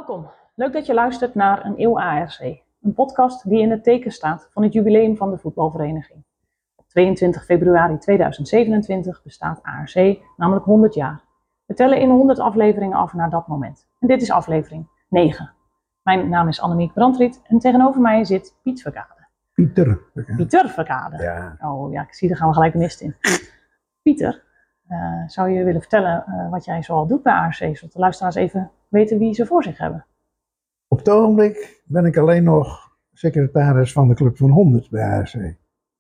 Welkom. Leuk dat je luistert naar Een Eeuw ARC. Een podcast die in het teken staat van het jubileum van de voetbalvereniging. Op 22 februari 2027 bestaat ARC namelijk 100 jaar. We tellen in 100 afleveringen af naar dat moment. En dit is aflevering 9. Mijn naam is Annemiek Brandriet en tegenover mij zit Piet Verkade. Pieter Verkade. Ja. Oh ja, ik zie, daar gaan we gelijk de mist in. Pieter, zou je willen vertellen wat jij zoal doet bij ARC, zodat de luisteraars even weten wie ze voor zich hebben? Op het ogenblik ben ik alleen nog secretaris van de Club van 100 bij ARC.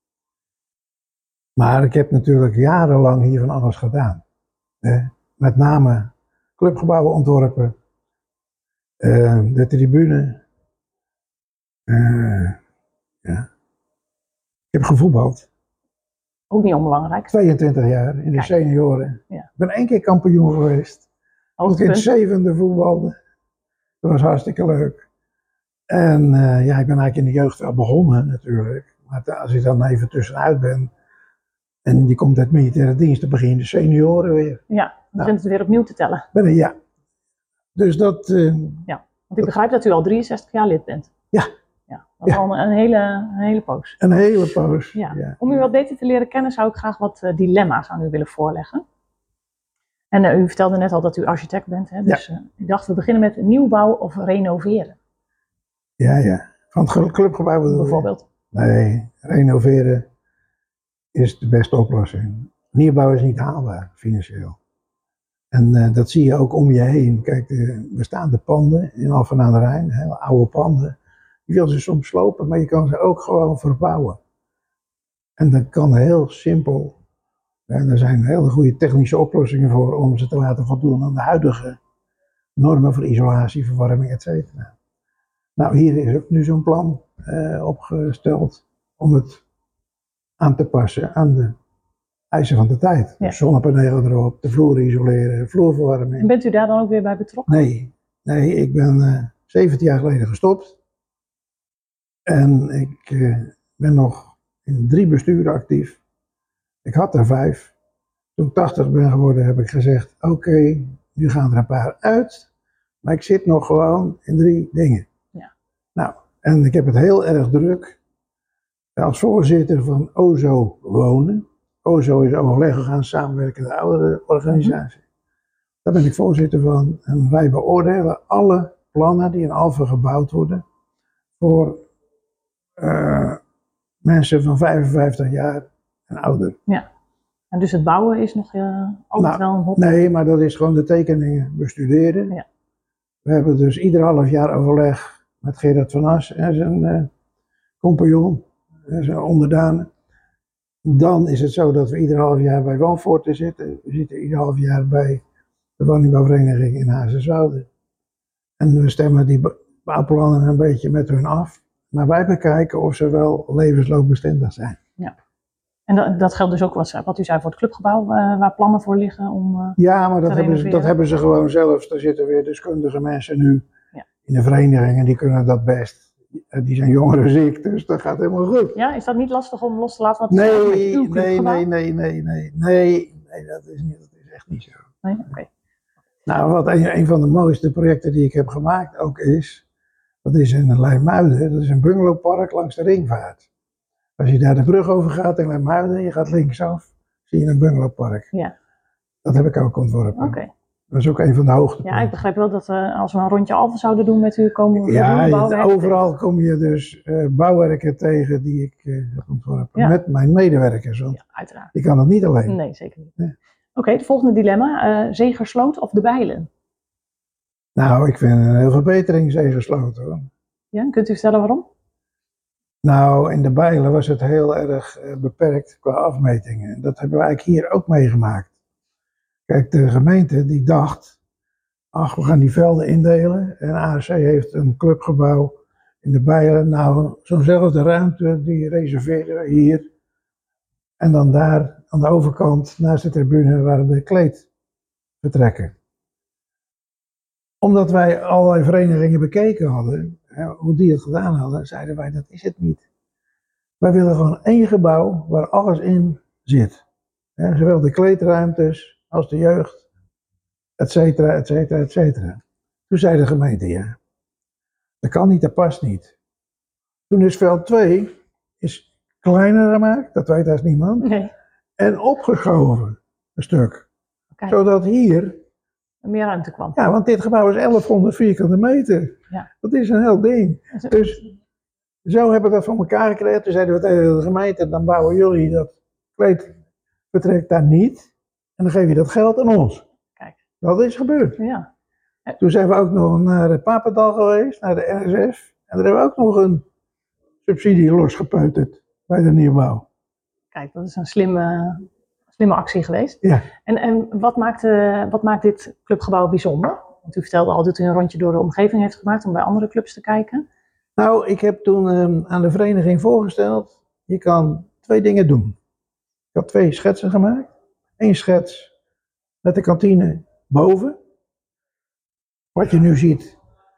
Maar ik heb natuurlijk jarenlang hier van alles gedaan. Met name clubgebouwen ontworpen, de tribune. Ja. Ik heb gevoetbald. Ook niet onbelangrijk. 22 jaar in de senioren. Ja. Ik ben 1 keer kampioen geweest. Ook in het 7e voetbalde. Dat was hartstikke leuk. En ik ben eigenlijk in de jeugd wel begonnen natuurlijk. Maar als ik dan even tussenuit ben en die komt uit militaire dienst, dan begin je de senioren weer. Ja, dan begint het weer opnieuw te tellen. Ja. Dus dat... Want ik begrijp dat u al 63 jaar lid bent. Ja. Dat is al een hele poos. Een hele poos. Ja. Ja. Om u wat beter te leren kennen zou ik graag wat dilemma's aan u willen voorleggen. En u vertelde net al dat u architect bent. Hè? Dus ik dacht we beginnen met nieuwbouw of renoveren. Ja. Van het clubgebouw bedoel je? Bijvoorbeeld. Nee, renoveren is de beste oplossing. Nieuwbouw is niet haalbaar, financieel. En dat zie je ook om je heen. Kijk, de bestaande panden in Alphen aan de Rijn, hele oude panden, je wil ze soms slopen, maar je kan ze ook gewoon verbouwen. En dat kan heel simpel. Er zijn hele goede technische oplossingen voor om ze te laten voldoen aan de huidige normen voor isolatie, verwarming, etc. Nou, hier is ook nu zo'n plan opgesteld om het aan te passen aan de eisen van de tijd. Ja. Dus zonnepanelen erop, de vloer isoleren, vloerverwarming. En bent u daar dan ook weer bij betrokken? Nee, ik ben 17 jaar geleden gestopt. En ik ben nog in 3 besturen actief. Ik had er 5. Toen ik 80 ben geworden heb ik gezegd, oké, nu gaan er een paar uit. Maar ik zit nog gewoon in 3 dingen. Ja. Nou, en ik heb het heel erg druk. Als voorzitter van OZO Wonen. OZO is overleg aan samenwerkende ouderenorganisatie. Daar ben ik voorzitter van. En wij beoordelen alle plannen die in Alphen gebouwd worden. Voor mensen van 55 jaar en ouder. Ja. En dus het bouwen is nog altijd wel een hot. Nee, maar dat is gewoon de tekeningen bestuderen. Ja. We hebben dus ieder half jaar overleg met Gerard van As en zijn compagnon en zijn onderdanen. Dan is het zo dat we ieder half jaar bij Woonforten zitten. We zitten ieder half jaar bij de woningbouwvereniging in Hazerswoude. En we stemmen die bouwplannen een beetje met hun af. Maar wij bekijken of ze wel levensloopbestendig zijn. Ja. En dat geldt dus ook wat u zei voor het clubgebouw, waar plannen voor liggen om ja, maar te dat hebben ze gewoon zelf. Daar zitten weer deskundige mensen nu in de vereniging en die kunnen dat best. Die zijn jonger dan ik, dus dat gaat helemaal goed. Ja, is dat niet lastig om los te laten? Wat Nee, dat is echt niet zo. Nee? Oké. Nou, wat een van de mooiste projecten die ik heb gemaakt ook is, dat is in Leimuiden, dat is een bungalowpark langs de Ringvaart. Als je daar de brug over gaat in Leimuiden, je gaat linksaf, zie je een bungalowpark. Ja. Dat heb ik ook ontworpen. Oké. Dat is ook een van de hoogtepunten. Ja, ik begrijp wel dat als we een rondje Alphen zouden doen met u, komen we overal kom je dus bouwwerken tegen die ik heb ontworpen. Met mijn medewerkers, want uiteraard. ik kan dat niet alleen. Nee, zeker niet. Nee. Oké, het volgende dilemma. Zegersloot of de Bijlen? Nou, ik vind een heel verbetering Zegersloot hoor. Ja, kunt u vertellen waarom? Nou, in de Bijlen was het heel erg beperkt qua afmetingen. Dat hebben we eigenlijk hier ook meegemaakt. Kijk, de gemeente die dacht, ach, we gaan die velden indelen. En ARC heeft een clubgebouw in de Bijlen. Nou, zo'nzelfde ruimte, die reserveerden we hier. En dan daar, aan de overkant, naast de tribune, waren de kleedvertrekken. Omdat wij allerlei verenigingen bekeken hadden, hoe die het gedaan hadden, zeiden wij, dat is het niet. Wij willen gewoon 1 gebouw waar alles in zit. Zowel de kleedruimtes als de jeugd, et cetera, et cetera, et cetera. Toen zei de gemeente, ja, dat kan niet, dat past niet. Toen is veld 2 is kleiner gemaakt, dat weet als niemand, Nee. en opgeschoven een stuk. Kijk, Zodat hier, meer ruimte kwam. ja, want dit gebouw is 1100 vierkante meter. Ja. Dat is een heel ding. Dus zo hebben we dat voor elkaar gekregen. Toen zeiden we tegen de gemeente, dan bouwen jullie dat kleedvertrek daar niet. En dan geef je dat geld aan ons. Kijk. Dat is gebeurd. Ja. Toen zijn we ook nog naar de Papendal geweest, naar de RSF. En daar hebben we ook nog een subsidie losgepeuterd bij de nieuwbouw. Kijk, dat is een slimme actie geweest. Ja. En wat maakt dit clubgebouw bijzonder? Want u vertelde al dat u een rondje door de omgeving heeft gemaakt om bij andere clubs te kijken. Nou, ik heb toen aan de vereniging voorgesteld, je kan 2 dingen doen. Ik had 2 schetsen gemaakt. 1 schets met de kantine boven. Wat je nu ziet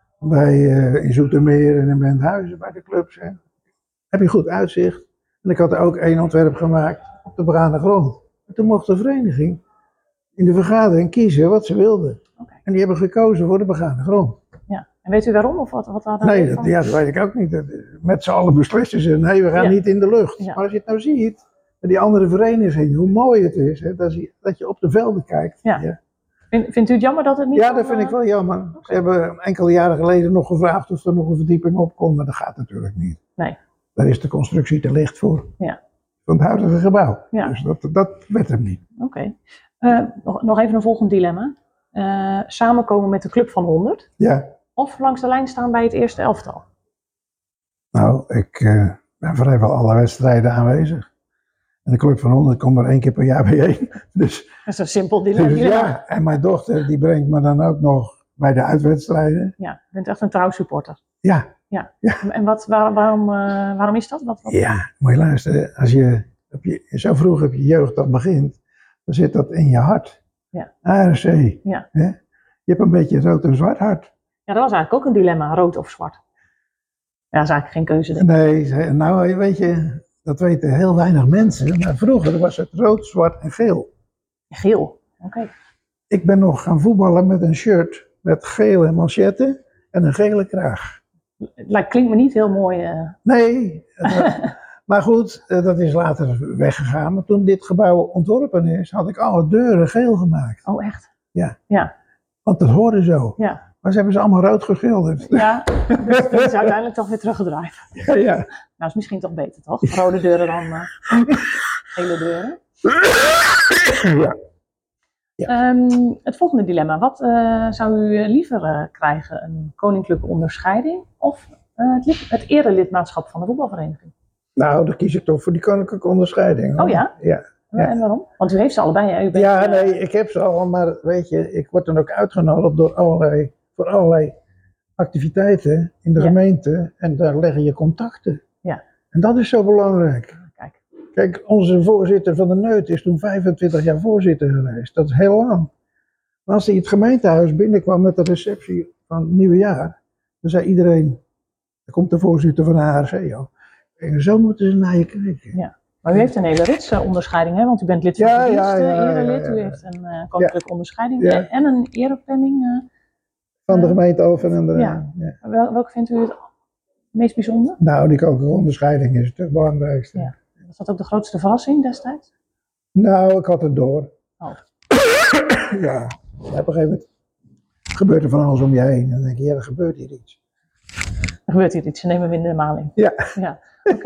in Zoetermeer en in Benthuizen bij de clubs. Hè. Heb je goed uitzicht. En ik had er ook 1 ontwerp gemaakt op de begane grond. En toen mocht de vereniging in de vergadering kiezen wat ze wilden. Okay. En die hebben gekozen voor de begane grond. Ja. En weet u waarom? Of wat daar Nee, dat weet ik ook niet. Met z'n allen beslissen ze, nee, we gaan niet in de lucht. Ja. Maar als je het nou ziet, met die andere verenigingen, hoe mooi het is, hè, dat je op de velden kijkt. Ja. Ja. Vindt u het jammer dat het niet... Ja, dat vind ik wel jammer. Ze hebben enkele jaren geleden nog gevraagd of er nog een verdieping op kon, maar dat gaat natuurlijk niet. Nee. Daar is de constructie te licht voor. Ja. Van het huidige gebouw. Ja. Dus dat werd hem niet. Oké. Nog even een volgend dilemma. Samenkomen met de club van 100 Ja. of langs de lijn staan bij het eerste elftal? Nou, ik ben vrijwel alle wedstrijden aanwezig. En de club van 100 komt maar 1 keer per jaar bijeen. Dus, Dat is een simpel dilemma. dus ja, en mijn dochter die brengt me dan ook nog bij de uitwedstrijden. Ja, je bent echt een trouw supporter. Ja. Ja. Ja. En waarom is dat? Wat? Ja, moet je luisteren. Als zo vroeg heb je jeugd dat begint, dan zit dat in je hart. Ja. ARC. Ja. Hè? Je hebt een beetje een rood en zwart hart. Ja, dat was eigenlijk ook een dilemma, rood of zwart. Ja, dat is eigenlijk geen keuze. Denk ik. Nee, nou weet je, dat weten heel weinig mensen. Maar vroeger was het rood, zwart en geel. Geel, oké. Ik ben nog gaan voetballen met een shirt met gele manchetten en een gele kraag. Klinkt me niet heel mooi. Nee, maar goed, dat is later weggegaan. Maar toen dit gebouw ontworpen is, had ik alle deuren geel gemaakt. Oh, echt? Ja. Ja. Want dat hoorde zo. Ja. Maar ze hebben ze allemaal rood geschilderd. Ja, dus dat is uiteindelijk toch weer teruggedraaid. Ja, ja. Nou, is misschien toch beter, toch? Rode deuren dan gele deuren. Ja. Ja. Het volgende dilemma. Wat zou u liever krijgen? Een koninklijke onderscheiding of het erelidmaatschap van de voetbalvereniging? Nou, dan kies ik toch voor die koninklijke onderscheiding. Hoor. Oh ja? Ja. Ja. En waarom? Want u heeft ze allebei, hè? U bent, Ja, nee, ik heb ze al, maar weet je, ik word dan ook uitgenodigd voor allerlei activiteiten in de gemeente en daar leggen je contacten. Ja. En dat is zo belangrijk. Kijk, onze voorzitter van de Neut is toen 25 jaar voorzitter geweest. Dat is heel lang. Maar als hij het gemeentehuis binnenkwam met de receptie van het nieuwe jaar, dan zei iedereen, er komt de voorzitter van de ARC, joh. En zo moeten ze naar je kijken. Ja. Maar u heeft een hele rits onderscheiding, hè? Want u bent lid van de dienst, erelid. U heeft een koninklijke onderscheiding en een erepenning. Van de gemeente Alphen en de... Ja. Welke vindt u het meest bijzonder? Nou, die koninklijke onderscheiding is het belangrijkste. Ja. Was dat ook de grootste verrassing destijds? Nou, ik had het door. Oh. Ja, op een gegeven moment gebeurt er van alles om je heen. En dan denk je, ja, er gebeurt hier iets. Er gebeurt hier iets, ze nemen we in de maling. Ja. Ja, oké.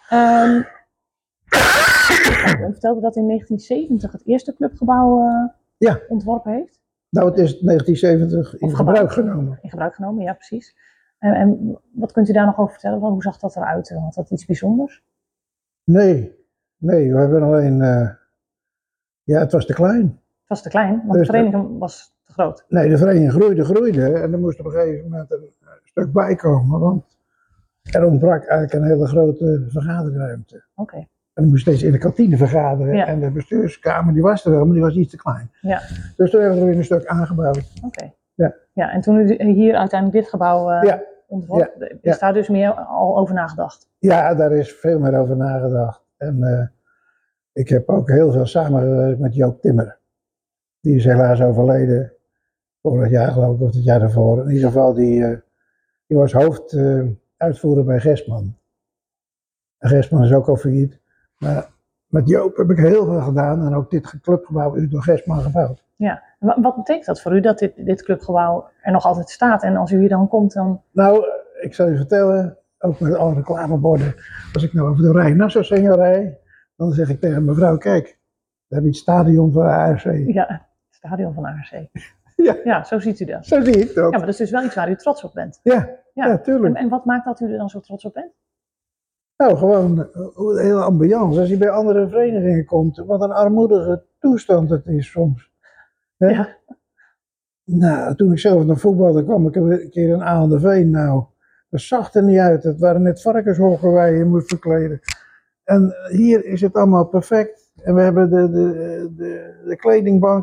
U vertelde dat in 1970 het eerste clubgebouw ontworpen heeft. Nou, het is 1970 in gebruik genomen. In gebruik genomen, ja, precies. En wat kunt u daar nog over vertellen? Hoe zag dat eruit? Had dat iets bijzonders? Nee, we hebben alleen... ja, het was te klein. Het was te klein, want de vereniging was te groot. Nee, de vereniging groeide en er moest op een gegeven moment een stuk bij komen, want er ontbrak eigenlijk een hele grote vergaderruimte. Oké. En dan moest steeds in de kantine vergaderen en de bestuurskamer die was er wel, maar die was iets te klein. Ja. Dus toen hebben we er weer een stuk aangebouwd. Oké. Ja. Ja, en toen u hier uiteindelijk dit gebouw ontworp, is daar dus meer al over nagedacht? Ja, daar is veel meer over nagedacht. En ik heb ook heel veel samengewerkt met Joop Timmer. Die is helaas overleden. vorig jaar geloof ik, of het jaar daarvoor. In ieder geval, die was hoofduitvoerder bij Gesman. En Gesman is ook al failliet. Maar met Joop heb ik heel veel gedaan. En ook dit clubgebouw is door Gesman gebouwd. Ja, wat betekent dat voor u dat dit clubgebouw er nog altijd staat? En als u hier dan komt, dan... Nou, ik zal je vertellen, ook met alle reclameborden. Als ik nou over de Rijn Nassau Senior rijd, dan zeg ik tegen mevrouw, kijk, daar heb je het stadion van de ARC. Ja, het stadion van ARC. Ja, zo ziet u dat. zo zie ik dat. Ja, maar dat is dus wel iets waar u trots op bent. Ja, tuurlijk. En wat maakt dat u er dan zo trots op bent? Nou, gewoon de hele ambiance. Als je bij andere verenigingen komt, wat een armoedige toestand het is soms. Hè? Ja. Nou, toen ik zelf naar voetbalde kwam ik een keer in Aanderveen. Nou, dat zag er niet uit. Het waren net varkenshokken waar je moest verkleden. En hier is het allemaal perfect. En we hebben de kledingbank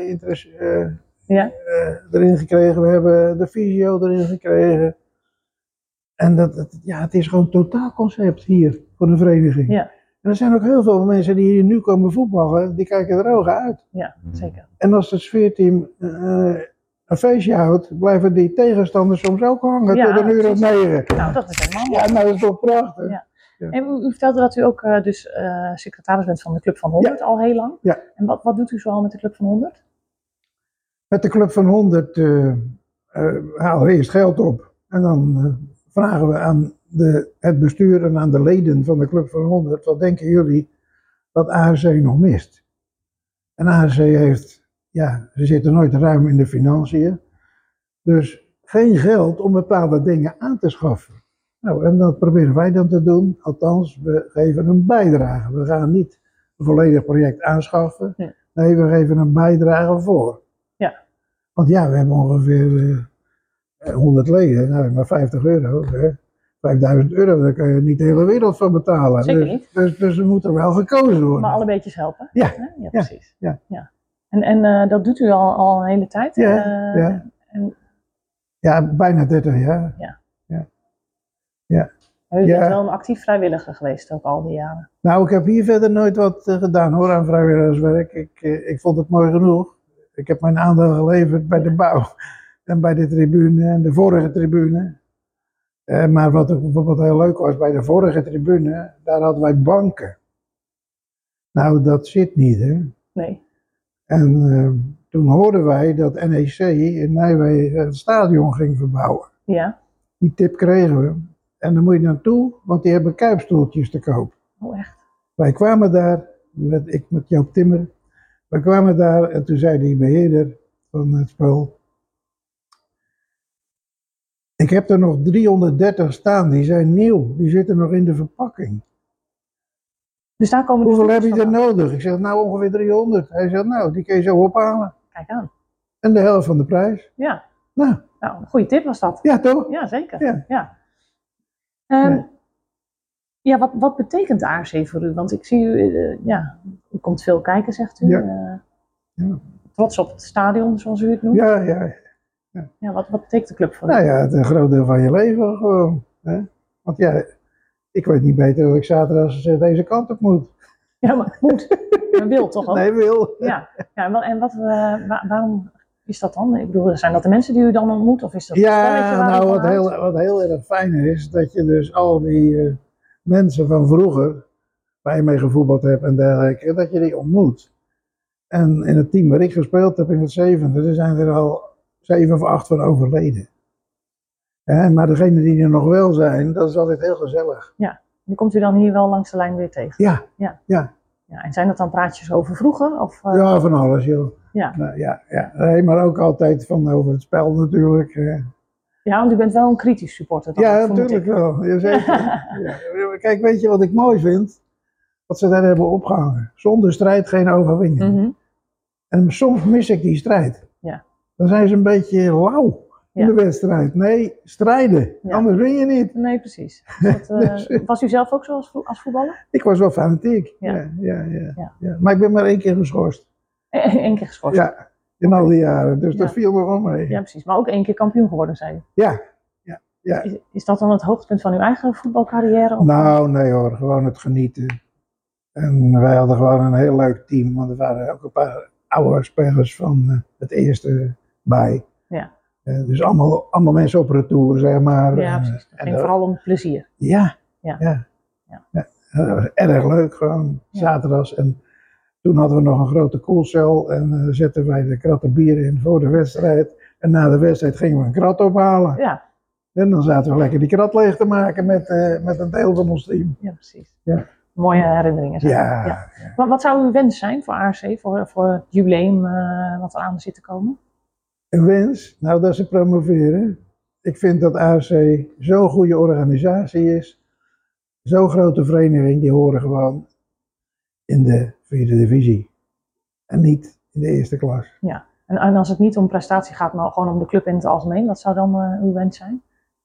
erin gekregen. We hebben de fysio erin gekregen. En het is gewoon een totaalconcept hier voor de vereniging. Ja. En er zijn ook heel veel mensen die hier nu komen voetballen, die kijken er ogen uit. Ja, zeker. En als het sfeerteam een feestje houdt, blijven die tegenstanders soms ook hangen tot een uur of 9. Nou, dat is helemaal mooi. Ja, nou dat is toch prachtig. Ja. En u vertelde dat u ook secretaris bent van de Club van 100 al heel lang. Ja. En wat doet u zoal met de Club van 100? Met de Club van 100 halen we eerst geld op. En dan vragen we aan het bestuur en aan de leden van de Club van 100, wat denken jullie dat ARC nog mist? En ARC heeft, ze zitten nooit ruim in de financiën, dus geen geld om bepaalde dingen aan te schaffen. Nou, en dat proberen wij dan te doen, althans, we geven een bijdrage. We gaan niet een volledig project aanschaffen, nee, we geven een bijdrage voor. Ja. Want we hebben ongeveer 100 leden, nou, maar €50, hè. €5000, daar kan je niet de hele wereld van betalen. Zeker niet. Dus er moet er wel gekozen worden. Maar alle beetjes helpen. Ja. Ja, precies. Ja. En dat doet u al een hele tijd? Ja, bijna 30 jaar. U bent wel een actief vrijwilliger geweest ook al die jaren. Nou, ik heb hier verder nooit wat gedaan hoor, aan vrijwilligerswerk. Ik vond het mooi genoeg. Ik heb mijn aandeel geleverd bij de bouw en bij de tribune en de vorige tribune. Maar wat ook bijvoorbeeld heel leuk was, bij de vorige tribune, daar hadden wij banken. Nou, dat zit niet, hè? Nee. En toen hoorden wij dat NEC in Nijmegen het stadion ging verbouwen. Ja. Die tip kregen we. En dan moet je naartoe, want die hebben kuipstoeltjes te koop. Oh, echt? Wij kwamen daar, met Joop Timmer. Wij kwamen daar en toen zei die beheerder van het spel: ik heb er nog 330 staan, die zijn nieuw, die zitten nog in de verpakking. Dus daar komen hoeveel heb je er nodig? Ik zeg, nou ongeveer 300. Hij zegt, nou, die kun je zo ophalen. Kijk aan. En de helft van de prijs. Ja. Nou, een goede tip was dat. Ja, toch? Ja, zeker. Ja. Wat betekent ARC voor u? Want ik zie u, u komt veel kijken, zegt u. Ja. Trots op het stadion, zoals u het noemt. Ja. Wat betekent de club voor u? Nou ja, het is een groot deel van je leven gewoon. Hè? Want ik weet niet beter dat ik zaterdag deze kant op moet. Ja, maar moet. Maar wil toch ook? Nee, wil. Ja. En waarom is dat dan? Ik bedoel, zijn dat de mensen die u dan ontmoet? Of is dat een spelletje waar wat heel erg fijn is, dat je dus al die mensen van vroeger, waar je mee gevoetbald hebt en dergelijke, dat je die ontmoet. En in het team waar ik gespeeld heb in het 7e, er zijn er al 7 of 8 van overleden. Maar degenen die er nog wel zijn, dat is altijd heel gezellig. Ja, die komt u dan hier wel langs de lijn weer tegen? Ja. En zijn dat dan praatjes over vroeger? Of, Ja, van alles joh. Ja. Nou, nee, maar ook altijd over het spel natuurlijk. Ja, want u bent wel een kritisch supporter dan? Ja, natuurlijk wel. Jazeker. Kijk, weet je wat ik mooi vind? Wat ze daar hebben opgehangen. Zonder strijd geen overwinning. Mm-hmm. En soms mis ik die strijd. Ja. Dan zijn ze een beetje lauw in de wedstrijd. Nee, strijden. Ja. Anders win je niet. Nee, precies. Was u zelf ook zo als voetballer? Ik was wel fanatiek. Ja. Maar ik ben maar 1 keer geschorst. 1 keer geschorst? Ja, in al die jaren. Dus dat viel nog wel mee. Ja, precies. Maar ook 1 keer kampioen geworden, zei u? Ja. Is dat dan het hoogtepunt van uw eigen voetbalcarrière? Of? Nou, nee hoor. Gewoon het genieten. En wij hadden gewoon een heel leuk team. Want er waren ook een paar oude spelers van het eerste bij. Ja. Dus allemaal mensen op retour, zeg maar. Ja, precies. Het ging vooral om plezier. Ja. Ja. Dat was erg leuk gewoon, zaterdags. En toen hadden we nog een grote koelcel en zetten wij de kratten bier in voor de wedstrijd. En na de wedstrijd gingen we een krat ophalen. Ja. En dan zaten we lekker die krat leeg te maken met een deel van ons team. Ja, precies. Ja. Mooie herinneringen zijn. Ja. Wat zou uw wens zijn voor ARC, voor het jubileum wat eraan zit te komen? Een wens? Nou, dat ze promoveren. Ik vind dat ARC zo'n goede organisatie is. Zo'n grote vereniging, die horen gewoon in de 4e divisie. En niet in de eerste klas. Ja, en als het niet om prestatie gaat, maar gewoon om de club in het algemeen, wat zou dan uw wens zijn?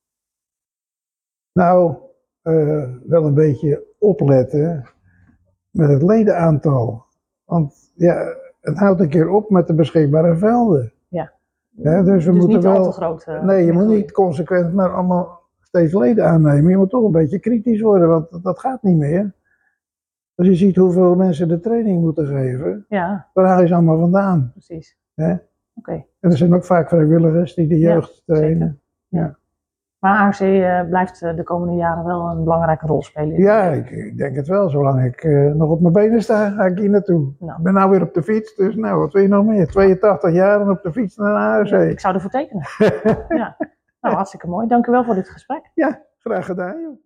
Nou, wel een beetje opletten met het ledenaantal. Want ja, het houdt een keer op met de beschikbare velden. Ja, dus we moeten niet wel, al te groot. nee, je moet niet consequent maar allemaal steeds leden aannemen. Je moet toch een beetje kritisch worden, want dat gaat niet meer. Als je ziet hoeveel mensen de training moeten geven, Ja, waar haal je ze allemaal vandaan? precies. Oké. En er zijn ook vaak vrijwilligers die de jeugd trainen. Ja. Maar ARC blijft de komende jaren wel een belangrijke rol spelen. Ja, ik denk het wel. Zolang ik nog op mijn benen sta, ga ik hier naartoe. Nou. Ik ben nou weer op de fiets, dus nou, wat wil je nog meer? 82 jaar en op de fiets naar ARC. Ja, ik zou ervoor tekenen. Ja. Nou, hartstikke mooi. Dank u wel voor dit gesprek. Ja, graag gedaan, joh.